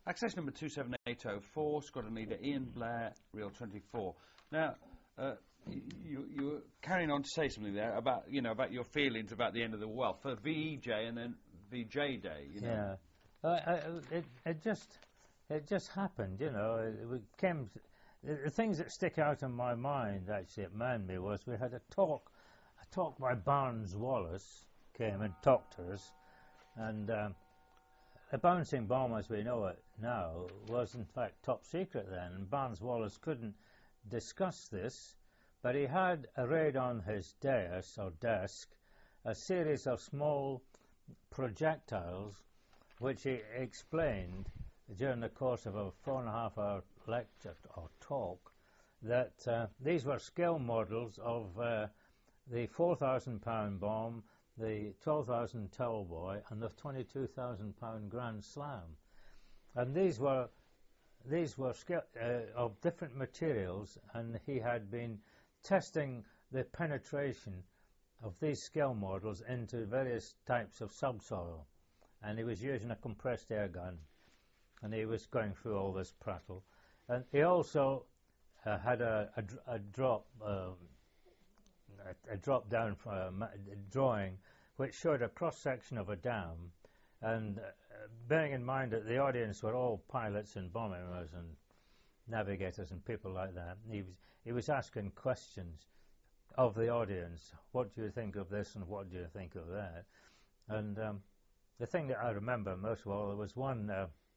Access number 27804, squadron leader Ian Blair, Reel 24. Now, you were carrying on to say something there about your feelings about the end of the war for VEJ and then VJ Day. Yeah, it just happened. It came. The things that stick out in my mind actually at Manby was we had a talk by Barnes Wallace came and talked to us, and a bouncing bomb as we know it now was in fact top secret then, and Barnes Wallace couldn't discuss this, but he had arrayed on his desk a series of small projectiles which he explained during the course of a 4.5-hour lecture or talk that these were scale models of the 4,000-pound bomb, the 12,000 Tellboy, and the 22,000-pound Grand Slam, and these were of different materials, and he had been testing the penetration of these scale models into various types of subsoil, and he was using a compressed air gun, and he was going through all this prattle, and he also had a drop down from a drawing which showed a cross section of a dam, and bearing in mind that the audience were all pilots and bombers and navigators and people like that, he was asking questions of the audience. What do you think of this and what do you think of that? And the thing that I remember most of all, there was one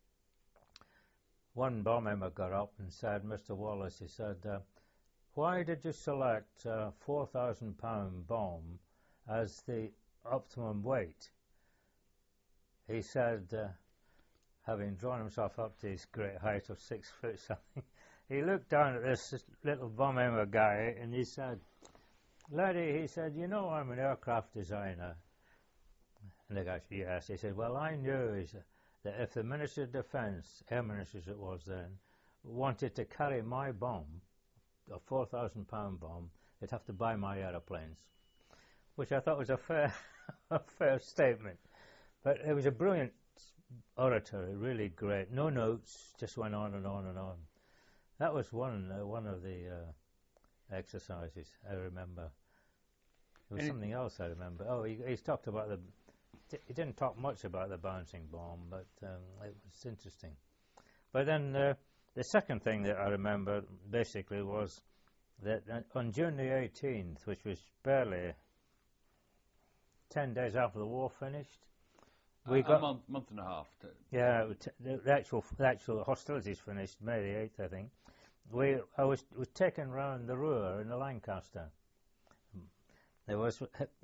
bomb member got up and said, Mr. Wallace, he said, why did you select 4,000-pound bomb as the optimum weight? He said, having drawn himself up to his great height of 6 foot something, he looked down at this little bomb member guy and he said, laddie, he said, you know I'm an aircraft designer. And the guy said, yes. He said, well, I knew that if the Minister of Defence, Air Minister as it was then, wanted to carry my bomb, a 4,000-pound bomb, they'd have to buy my aeroplanes, which I thought was a fair statement. But it was a brilliant oratory, really great. No notes, just went on and on and on. That was one of the exercises I remember. There was something else I remember. Oh, he talked about he didn't talk much about the bouncing bomb, but it was interesting. But then the second thing that I remember basically was that on June the 18th, which was barely 10 days after the war finished, we got a month and a half. Yeah, the actual hostilities finished May the 8th, I think. I was taken round the Ruhr in the Lancaster. There was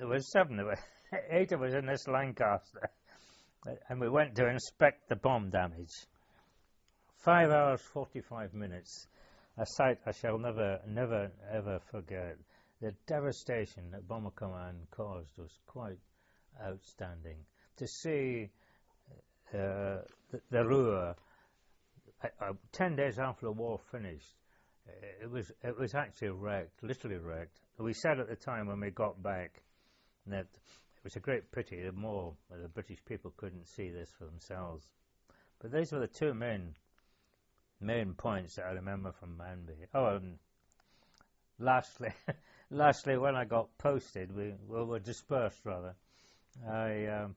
8 of us in this Lancaster, and we went to inspect the bomb damage. 5 hours 45 minutes, a sight I shall never ever forget. The devastation that Bomber Command caused was quite outstanding. To see the Ruhr 10 days after the war finished, it was actually wrecked, literally wrecked. We said at the time when we got back that it was a great pity that more of the British people couldn't see this for themselves. But these were the two main points that I remember from Manby. Oh, and lastly, when I got posted, we were dispersed rather. I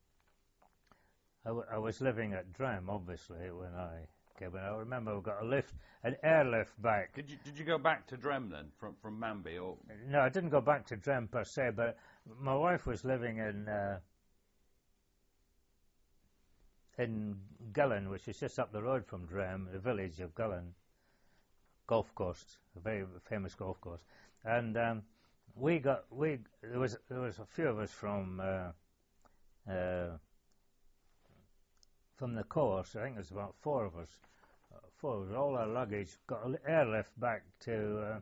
was living at Drem, obviously, when I came in. I remember we got an airlift back. Did you go back to Drem then, from Manby? Or? No, I didn't go back to Drem per se, but my wife was living in Gullen, which is just up the road from Drem, the village of Gullen, golf course, a very famous golf course. And there was a few of us from the course. I think there's about 4 of us. All our luggage got an airlift back to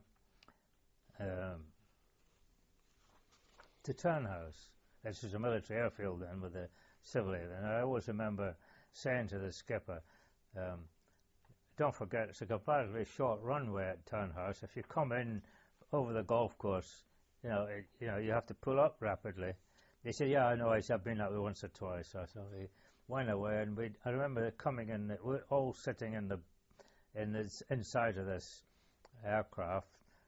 Turnhouse. This was a military airfield then with a civil air. And I always remember saying to the skipper, don't forget it's a comparatively short runway at Turnhouse. If you come in over the golf course, you have to pull up rapidly. He said, yeah, I know, I've been that way once or twice. So went away, and I remember coming in. We're all sitting inside of this aircraft.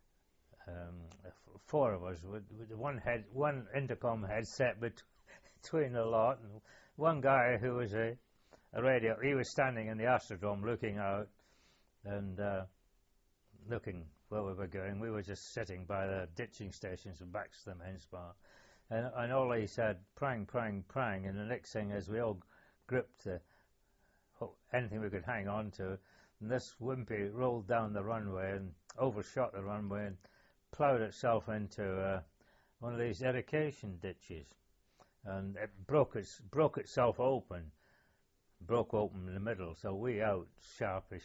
Four of us with one intercom headset between the lot, and one guy who was a radio. He was standing in the Astrodome looking out and looking where we were going. We were just sitting by the ditching stations and back to the main spar. And all he said, prang, prang, prang, and the next thing is we all gripped anything we could hang on to, and this Wimpy rolled down the runway and overshot the runway and ploughed itself into one of these irrigation ditches, and it broke itself open, broke open in the middle, so we out sharpish,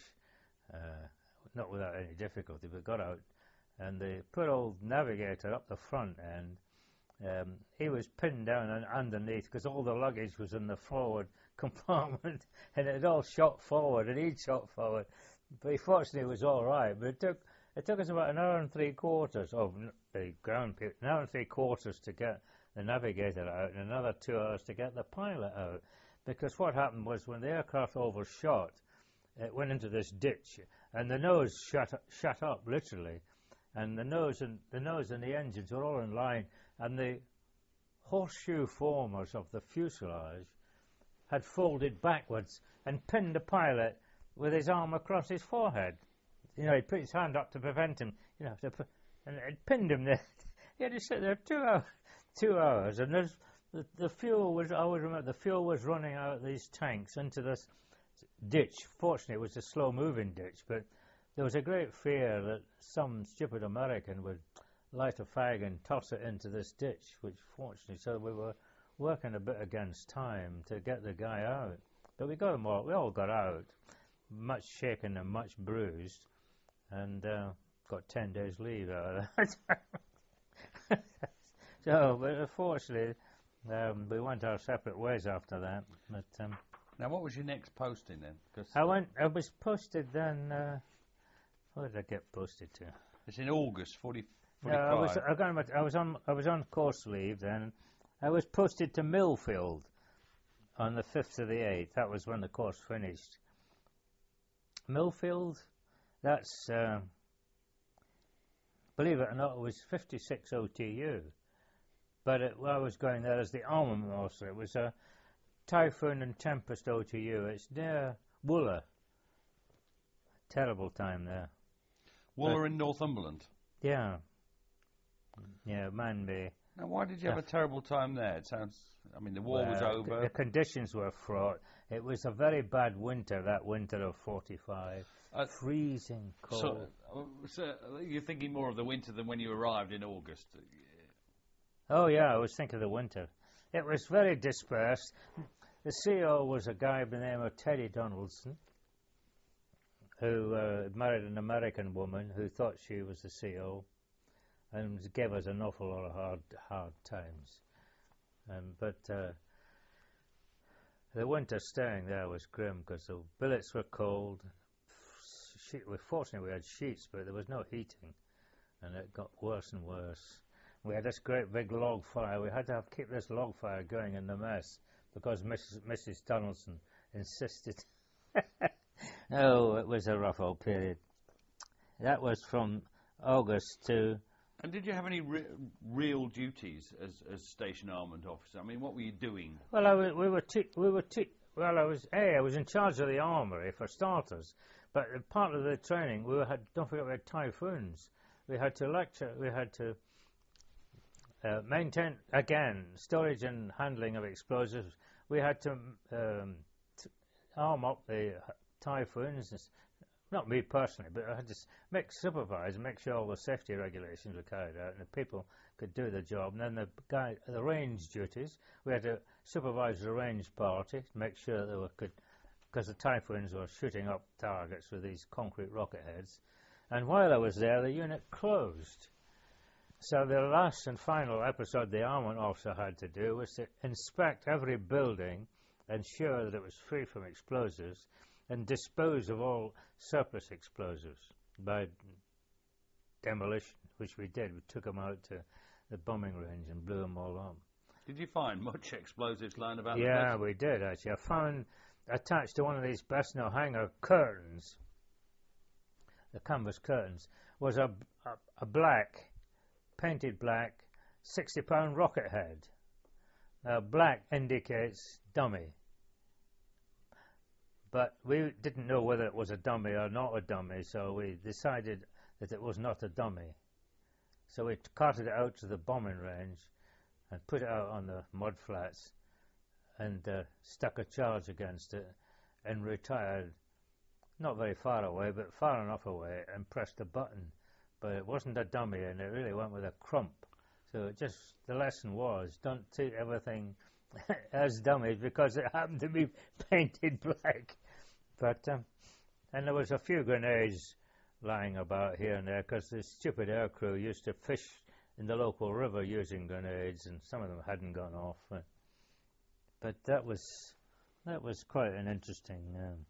not without any difficulty, but got out, and they put old Navigator up the front end. He was pinned down and underneath because all the luggage was in the forward compartment, and it all shot forward, and he'd shot forward. But fortunately, it was all right. But it took us about an hour and 3/4 of the ground, an hour and 3/4 to get the Navigator out, and another 2 hours to get the pilot out. Because what happened was when the aircraft overshot, it went into this ditch, and the nose shut up literally, and the nose and the engines were all in line, and the horseshoe formers of the fuselage had folded backwards and pinned the pilot with his arm across his forehead. You know, he put his hand up to prevent him, and it pinned him there. He had to sit there 2 hours, and the fuel was, I always remember, the fuel was running out of these tanks into this ditch. Fortunately, it was a slow-moving ditch, but there was a great fear that some stupid American would light a fag and toss it into this ditch, which fortunately, so we were working a bit against time to get the guy out. But we all got out, much shaken and much bruised, and got 10 days leave out of that. So, but unfortunately, we went our separate ways after that. But now, what was your next posting then? I was posted then. Where did I get posted to? It's in August 45. No, I was on course leave then. I was posted to Millfield on the 5th of the 8th. That was when the course finished. Millfield, that's, believe it or not, it was 56 OTU. But I was going there as the armament officer. It was a Typhoon and Tempest OTU. It's near Wooler. Terrible time there. Wooler in Northumberland? Yeah. Yeah, Manby. Now, why did you have a terrible time there? It sounds, the war was over. The conditions were fraught. It was a very bad winter, that winter of 45. Freezing cold. So you're thinking more of the winter than when you arrived in August? Oh, yeah, I was thinking of the winter. It was very dispersed. The CO was a guy by the name of Teddy Donaldson, who married an American woman who thought she was the CO, and gave us an awful lot of hard times. But the winter staying there was grim because the billets were cold. Fortunately, we had sheets, but there was no heating, and it got worse and worse. We had this great big log fire. We had to keep this log fire going in the mess because Mrs. Donaldson insisted. Oh, it was a rough old period. That was from August to... And did you have any real duties as station armament officer? What were you doing? Well, I was in charge of the armoury for starters, but part of the training don't forget we had Typhoons. We had to lecture. We had to maintain again storage and handling of explosives. We had to arm up the Typhoons. Not me personally, but I had to supervise and make sure all the safety regulations were carried out and the people could do the job. And then the range duties, we had to supervise the range party to make sure that they could, because the Typhoons were shooting up targets with these concrete rocket heads. And while I was there, the unit closed. So the last and final episode the armament officer had to do was to inspect every building, ensure that it was free from explosives, and dispose of all surplus explosives by demolition, which we did. We took them out to the bombing range and blew them all up. Did you find much explosives lying about the Yeah, place? we did, actually. I found attached to one of these Besno hanger curtains, the canvas curtains, was a black, painted black, 60-pound rocket head. Now, black indicates dummy. But we didn't know whether it was a dummy or not a dummy, so we decided that it was not a dummy. So we carted it out to the bombing range and put it out on the mud flats and stuck a charge against it and retired, not very far away, but far enough away, and pressed a button. But it wasn't a dummy, and it really went with a crump. So the lesson was, don't treat everything as dummies because it happened to be painted black. But and there was a few grenades lying about here and there because the stupid aircrew used to fish in the local river using grenades, and some of them hadn't gone off. But that was quite an interesting.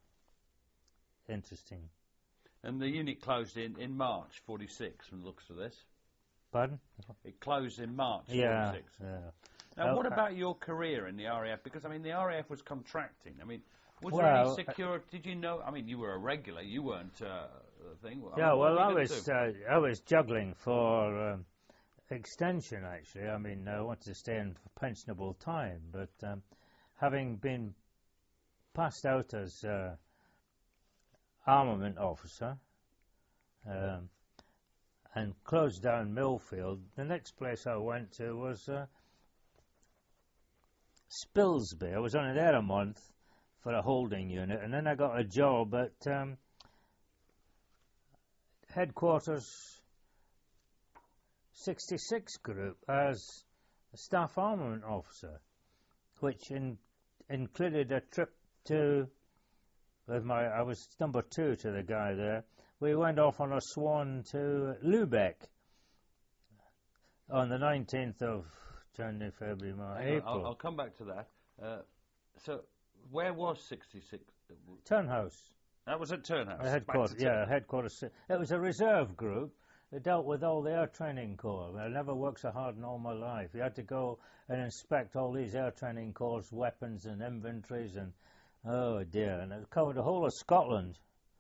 And the unit closed in March 46, from the looks of this. Pardon? It closed in March 46. Yeah. Now, what about your career in the RAF? Because, I mean, the RAF was contracting. I mean, was there Well, any security? Did you know? I mean, you were a regular. You weren't a thing. Yeah, what well, were you gonna do? I was juggling for extension, actually. I mean, I wanted to stay in for pensionable time, but having been passed out as armament officer and closed down Millfield, the next place I went to was Spilsby. I was only there a month for a holding unit, and then I got a job at Headquarters 66 Group as a staff armament officer, which included a trip to, I was number 2 to the guy there. We went off on a swan to Lubeck on the 19th of January, February, March, April. I'll come back to that. So, where was 66? Turnhouse. That was at Turnhouse. Headquarters. It was a reserve group that dealt with all the air training corps. I never worked so hard in all my life. You had to go and inspect all these air training corps' weapons and inventories, and oh dear, and it covered the whole of Scotland.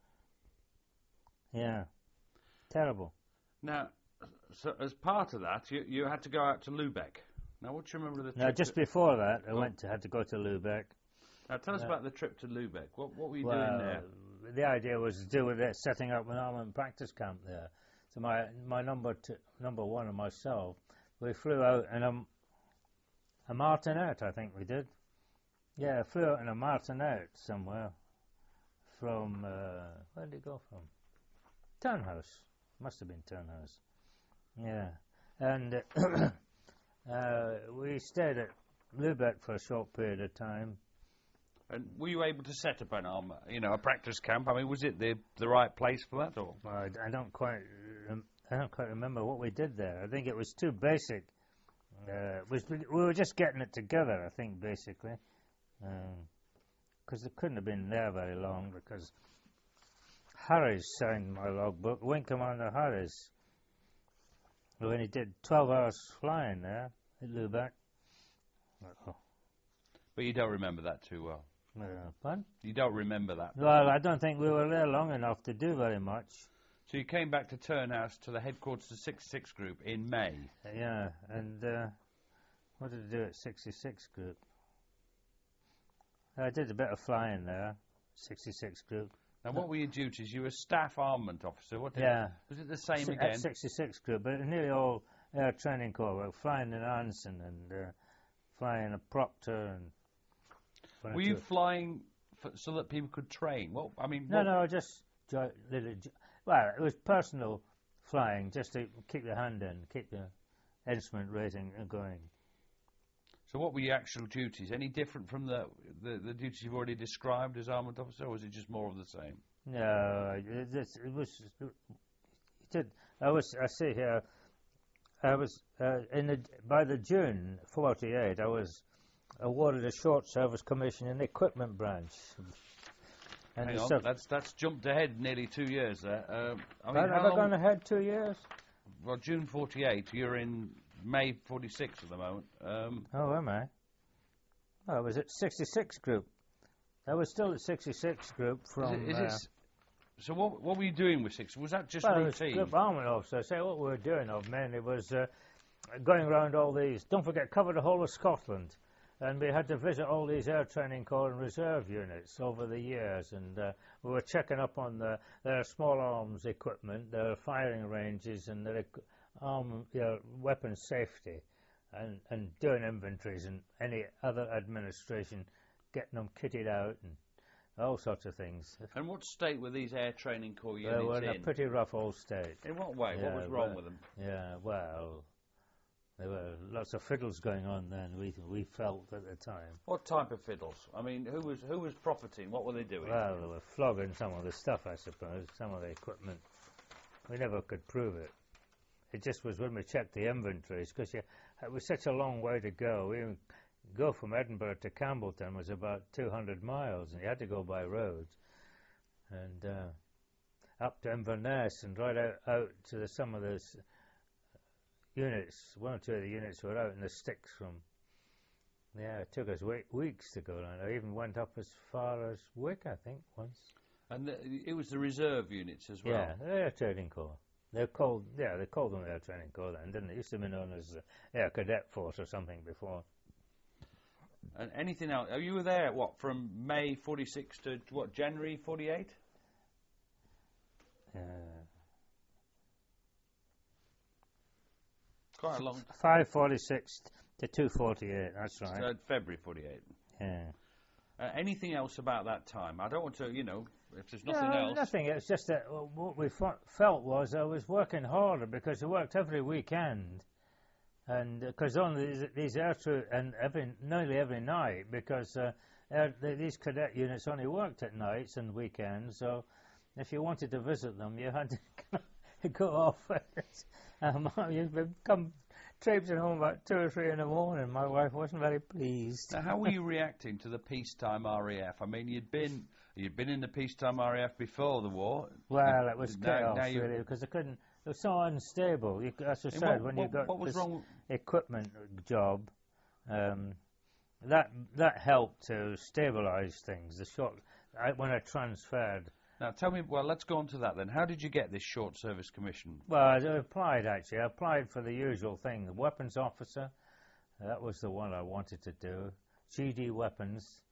Yeah, terrible. Now, so as part of that, you had to go out to Lubeck. Now, what do you remember of the trip? Now, just before that, I had to go to Lubeck. Now, tell us about the trip to Lubeck. What were you doing there? The idea was to do with it, setting up an armament practice camp there. So my number one and myself, we flew out in a martinet, I think we did. Yeah, flew out in a martinet somewhere from, where did it go from? Turnhouse. Must have been Turnhouse. Yeah. And we stayed at Lubeck for a short period of time. And were you able to set up a practice camp? I mean, was it the right place for that, or? I don't quite remember what we did there. I think it was too basic. We were just getting it together, I think, basically, because it couldn't have been there very long. Because Harris signed my logbook, Wing Commander Harris, when he did 12 hours flying there at Lubeck. But you don't remember that too well. Pardon? You don't remember that. Well, I don't think we were there long enough to do very much. So you came back to Turnhouse to the headquarters of 66 Group in May. Yeah, and what did I do at 66 Group? I did a bit of flying there, 66 Group. Now, what were your duties? You were staff armament officer. Was it the same again? At 66 Group, but nearly all air training corps. We were flying in Anson and flying at Proctor and. Were you flying so that people could train? Well, I mean, no, just well, it was personal flying, just to keep your hand in, keep the instrument rating going. So, what were your actual duties? Any different from the duties you've already described as armament officer, or was it just more of the same? No, it was. I see here. I was by the June '48. I was awarded a short service commission in the equipment branch. And hang on, that's jumped ahead nearly 2 years there. Have I gone ahead 2 years? Well, June '48, you're in May 46 at the moment. Oh, am I? Oh, I was at 66 group. I was still at 66 group from... So what were you doing with 6? Was that just well, routine? Group Armament Officer. So what we were doing mainly was going around all these. Don't forget, covered the whole of Scotland. And we had to visit all these Air Training Corps and Reserve units over the years. And we were checking up on their small arms equipment, their firing ranges, and their weapons safety. And doing inventories and any other administration, getting them kitted out and all sorts of things. And what state were these Air Training Corps units They were in a pretty rough old state. In what way? Yeah, what was wrong with them? Yeah, well, there were lots of fiddles going on then, we felt at the time. What type of fiddles? I mean, who was profiting? What were they doing? Well, they were flogging some of the stuff, I suppose, some of the equipment. We never could prove it. It just was when we checked the inventories, because it was such a long way to go. We go from Edinburgh to Campbelltown was about 200 miles, and you had to go by road. And up to Inverness and right out to some of those units, one or two of the units were out in the sticks from... Yeah, it took us weeks to go down. I even went up as far as Wick, I think, once. And it was the reserve units as well? Yeah, the Air Training Corps. They called them Air Training Corps then, didn't they? It used to be known as Air Cadet Force or something before. And anything else? Oh, you were there, what, from May 46 to, what, January 48? Quite a long... 546 to 248, that's right. So February 48. Yeah. Anything else about that time? I don't want to, if there's nothing else... Nothing. It's just that what we felt was I was working harder because I worked every weekend. And because on these air troops, and nearly every night, because these cadet units only worked at nights and weekends, so if you wanted to visit them, you had to go off. You'd come traipsing home about 2 or 3 in the morning. My wife wasn't very pleased. Now, how were you reacting to the peacetime RAF? I mean, you'd been in the peacetime RAF before the war. Well, it was chaos, really, because I couldn't... It was so unstable. As I said, when you got this equipment job, that helped to stabilise things. When I transferred. Now, tell me. Well, let's go on to that then. How did you get this short service commission? Well, I applied actually. I applied for the usual thing: the weapons officer. That was the one I wanted to do. GD weapons,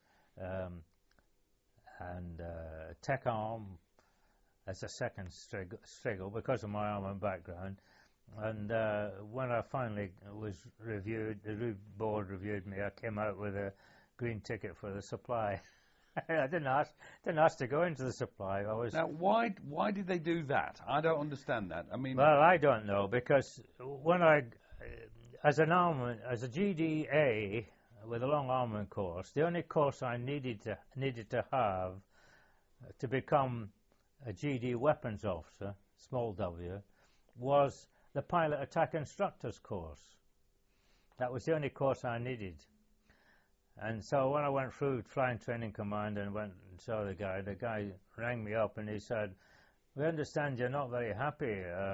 and tech arm. As a second striggle because of my armament background. And when I finally was reviewed, the board reviewed me, I came out with a green ticket for the supply. I didn't ask to go into the supply. Now, why did they do that? I don't understand that. I mean, well, I don't know, because when as a GDA with a long armament course, the only course I needed to have to become a GD weapons officer, small w, was the pilot attack instructors course. That was the only course I needed. And so when I went through Flying Training Command and went and saw the guy rang me up and he said, "We understand you're not very happy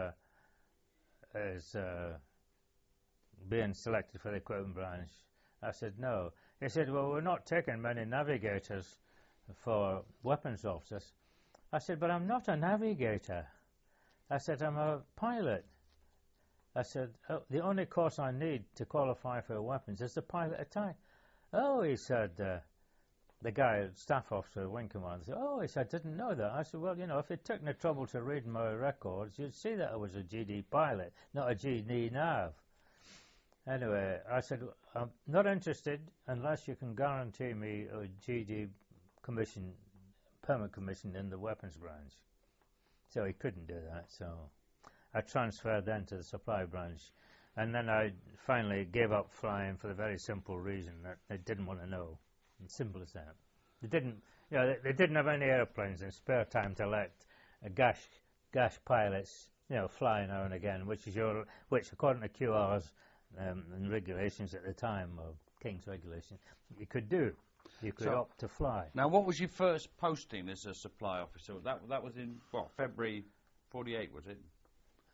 as being selected for the equipment branch." I said, "No." He said, "Well, we're not taking many navigators for weapons officers." I said, "But I'm not a navigator." I said, "I'm a pilot." I said, "Oh, the only course I need to qualify for weapons is the pilot attack." "Oh," he said, the guy, staff officer of Wing Command, said, "Oh," he said, "I didn't know that." I said, "Well, if you took the trouble to read my records, you'd see that I was a GD pilot, not a GD nav." Anyway, I said, "I'm not interested unless you can guarantee me a GD commission, permanent commission in the weapons branch." So he couldn't do that, so I transferred then to the supply branch. And then I finally gave up flying for the very simple reason that they didn't want to know. It's simple as that. They didn't, they didn't have any airplanes in spare time to let gash pilots, fly now and again, which according to QR's and regulations at the time, or King's regulations, you could do. You could opt to fly. Now, what was your first posting as a supply officer? That was in, February 48, was it?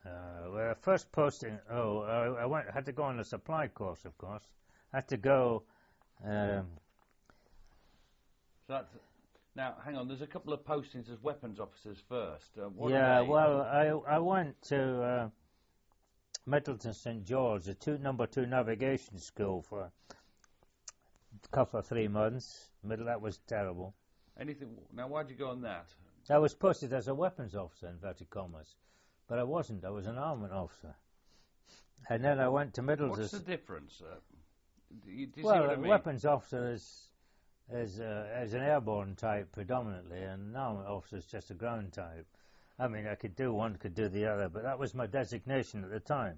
Well, first posting. I had to go on a supply course, of course. I had to go. So that's, now, hang on. There's a couple of postings as weapons officers first. What yeah, are they? well, I went to Middleton St George, number 2 navigation school for a couple of 3 months. That was terrible. Anything? Now, why'd you go on that? I was posted as a weapons officer, inverted commas, but I wasn't. I was an armament officer. And then I went to Middleton. What's the difference? Do you see Well, what I a mean? weapons officer is an airborne type predominantly, and an armament officer is just a ground type. I mean, I could do one, could do the other, but that was my designation at the time.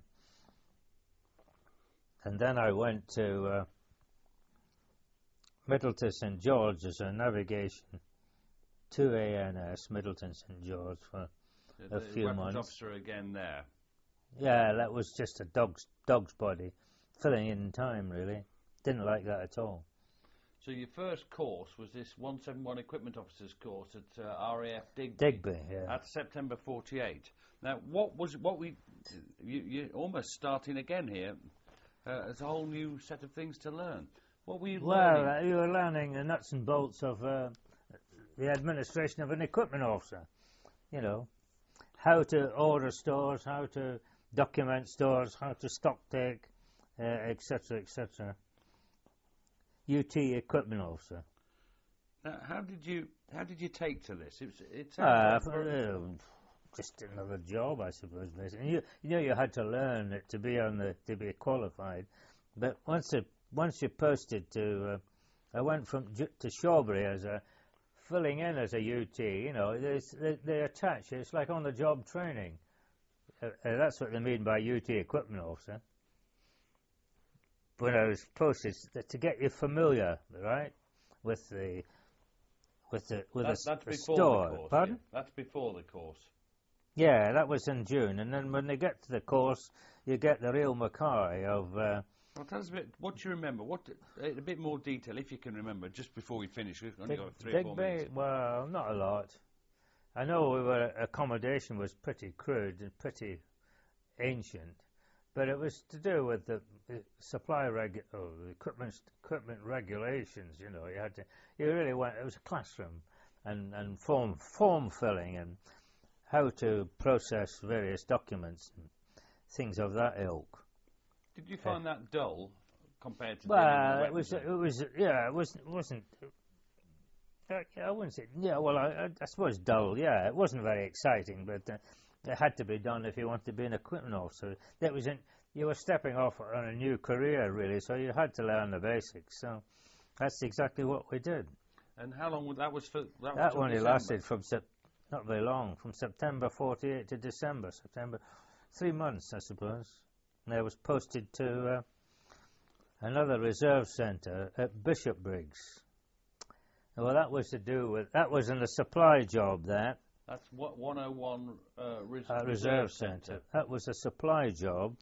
And then I went to Middleton St George as a navigation, 2 ANS, Middleton St George, for a few weapons months. officer again there. Yeah, that was just a dog's body, filling in time, really. Didn't like that at all. So your first course was this 171 Equipment Officers course at RAF Digby. Digby, yeah. At September 48. Now, you're almost starting again here. There's a whole new set of things to learn. What were you learning? Well, you were learning the nuts and bolts of the administration of an equipment officer. You know, how to order stores, how to document stores, how to stock take, etc., etc. UT equipment officer. Now, how did you take to this? It's just another job, I suppose. Basically, you had to learn it to be qualified. But once you're posted to, I went to Shawbury as filling in as a UT. You know, they attach. It's like on the job training. That's what they mean by UT equipment officer. When I was posted, to get you familiar, right, with the that's before store. the course. Pardon? Yeah. That's before the course. Yeah, that was in June, and then when they get to the course, you get the real Mackay of. Well, tell us a bit. What do you remember? A bit more detail, if you can remember, just before we finish. We've only got 3 or 4 minutes. Well, not a lot. I know accommodation was pretty crude and pretty ancient, but it was to do with the supply equipment regulations. You know, you really went. It was a classroom, and form filling, and how to process various documents and things of that ilk. Did you find that dull compared to? Well, it wasn't. I wouldn't say. Yeah, well, I suppose dull. Yeah, it wasn't very exciting, but it had to be done if you wanted to be an equipment officer. You were stepping off on a new career, really, so you had to learn the basics. So that's exactly what we did. And how long would that was for? That only lasted from not very long, from September 48 to December. 3 months, I suppose. And I was posted to another reserve centre at Bishopbriggs. Well, that was in a supply job there. That's what 101 reserve centre. That was a supply job.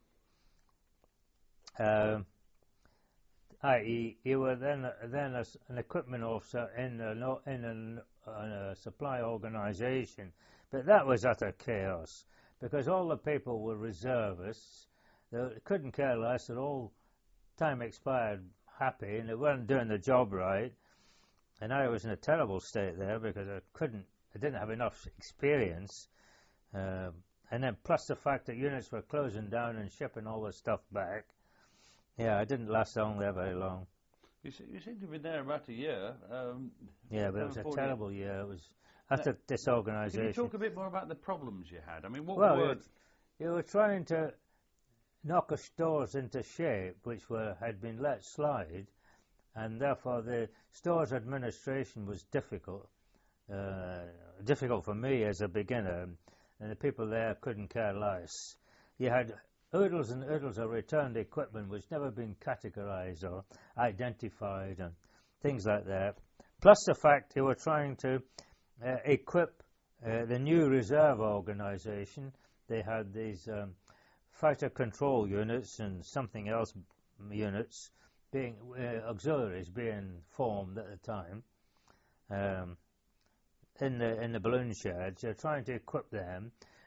I.e., you were then an equipment officer in a supply organisation, but that was utter chaos because all the people were reservists. They couldn't care less. They're all time expired, happy, and they weren't doing the job right. And I was in a terrible state there because I didn't have enough experience. And then plus the fact that units were closing down and shipping all the stuff back. Yeah, I didn't last on there very long. You seem to have been there about a year. Yeah, but it was a terrible year. It was after disorganisation. Can you talk a bit more about the problems you had? I mean, you were trying to knock stores into shape, which had been let slide, and therefore the store's administration was difficult. Difficult for me as a beginner, and the people there couldn't care less. You had oodles and oodles of returned equipment which never been categorised or identified and things like that. Plus the fact you were trying to equip the new reserve organisation. They had these fighter control units and something else units being auxiliaries being formed at the time in the balloon sheds. You're trying to equip them,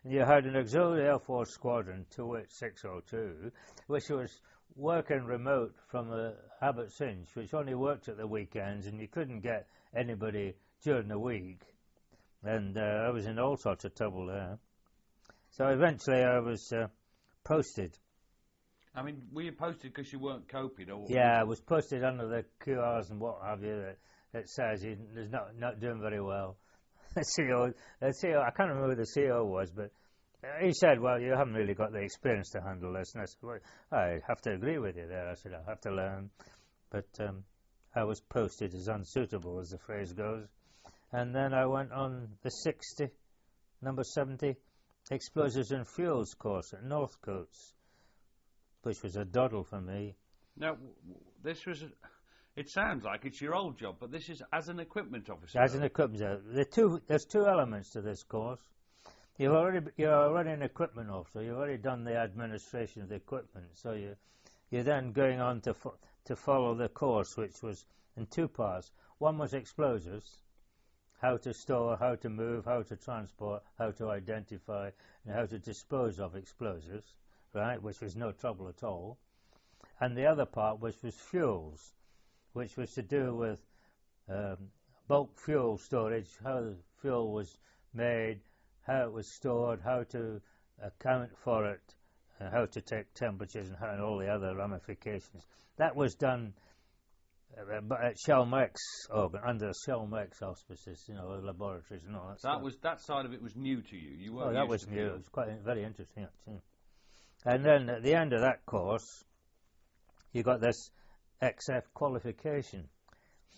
You had an Auxiliary Air Force Squadron 28602, which was working remote from Abbots Inch, which only worked at the weekends, and you couldn't get anybody during the week. And I was in all sorts of trouble there. So eventually I was posted. I mean, were you posted because you weren't coping? Or Yeah, I was posted under the QRs and what have you that says he's not doing very well. The CEO, I can't remember who the CEO was, but he said, well, you haven't really got the experience to handle this. And I said, well, I have to agree with you there. I said, I have to learn. But I was posted as unsuitable, as the phrase goes. And then I went on the number 70 Explosives and Fuels course at Northcotes, which was a doddle for me. Now, this was... It sounds like it's your old job, but this is as an equipment officer. As an equipment officer. There's two elements to this course. You're already an equipment officer. You've already done the administration of the equipment. So you're then going on to follow the course, which was in two parts. One was explosives, how to store, how to move, how to transport, how to identify, and how to dispose of explosives, right, which was no trouble at all. And the other part, which was fuels, which was to do with bulk fuel storage, how the fuel was made, how it was stored, how to account for it, how to take temperatures, and all the other ramifications. That was done at Shell-Mex, under Shell-Mex auspices, laboratories and all that stuff. That side of it was new to you. That was new. It was quite very interesting, actually. And then at the end of that course, you got this XF qualification,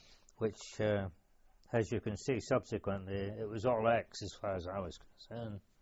which, as you can see subsequently, it was all X as far as I was concerned.